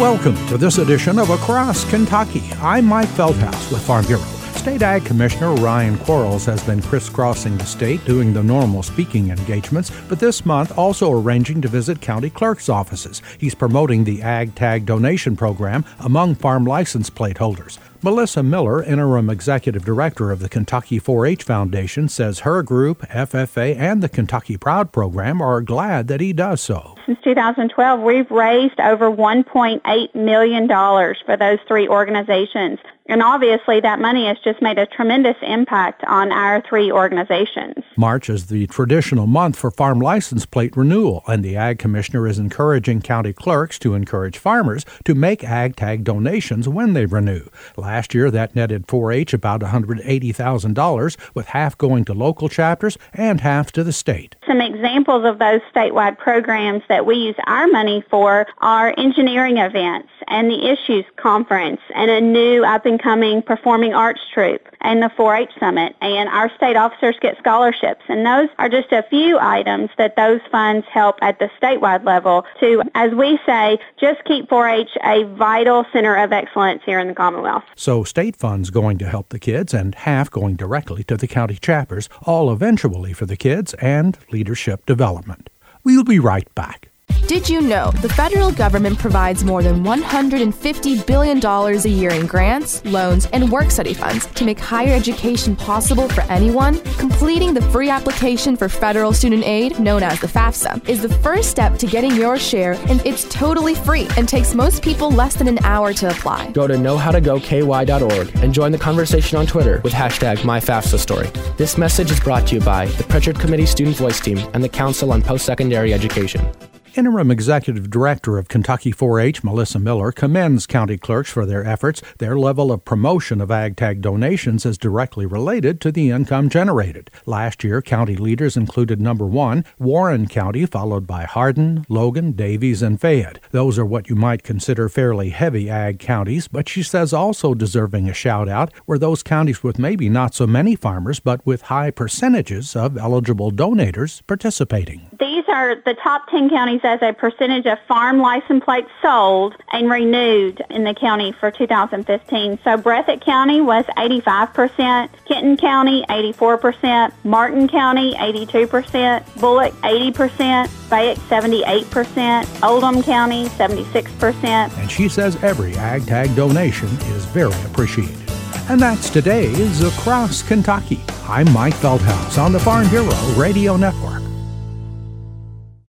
Welcome to this edition of Across Kentucky. I'm Mike Feldhaus with Farm Bureau. State Ag Commissioner Ryan Quarles has been crisscrossing the state doing the normal speaking engagements, but this month also arranging to visit county clerks' offices. He's promoting the Ag Tag donation program among farm license plate holders. Melissa Miller, Interim Executive Director of the Kentucky 4-H Foundation, says her group, FFA, and the Kentucky Proud program are glad that he does so. Since 2012, we've raised over $1.8 million for those three organizations. And obviously, that money has just made a tremendous impact on our three organizations. March is the traditional month for farm license plate renewal, and the Ag Commissioner is encouraging county clerks to encourage farmers to make Ag Tag donations when they renew. Last year, that netted 4-H about $180,000, with half going to local chapters and half to the state. Some examples of those statewide programs that we use our money for are engineering events and the Issues Conference and a new up-and-coming performing arts troupe and the 4-H Summit, and our state officers get scholarships. And those are just a few items that those funds help at the statewide level to, as we say, just keep 4-H a vital center of excellence here in the Commonwealth. So state funds going to help the kids and half going directly to the county chapters, all eventually for the kids and leadership development. We'll be right back. Did you know the federal government provides more than $150 billion a year in grants, loans, and work-study funds to make higher education possible for anyone? Completing the free application for federal student aid, known as the FAFSA, is the first step to getting your share, and it's totally free and takes most people less than an hour to apply. Go to knowhowtogoky.org and join the conversation on Twitter with hashtag MyFAFSAStory. This message is brought to you by the Pritchard Committee Student Voice Team and the Council on Post-Secondary Education. Interim Executive Director of Kentucky 4-H, Melissa Miller, commends county clerks for their efforts. Their level of promotion of Ag Tag donations is directly related to the income generated. Last year, county leaders included number 1, Warren County, followed by Hardin, Logan, Davies, and Fayette. Those are what you might consider fairly heavy ag counties, but she says also deserving a shout-out were those counties with maybe not so many farmers, but with high percentages of eligible donators participating. These are the top 10 counties as a percentage of farm license plates sold and renewed in the county for 2015. So Breathitt County was 85%, Kenton County 84%, Martin County 82%, Bullock 80%, Fayette 78%, Oldham County 76%. And she says every Ag Tag donation is very appreciated. And that's today's Across Kentucky. I'm Mike Feldhaus on the Farm Bureau Radio Network.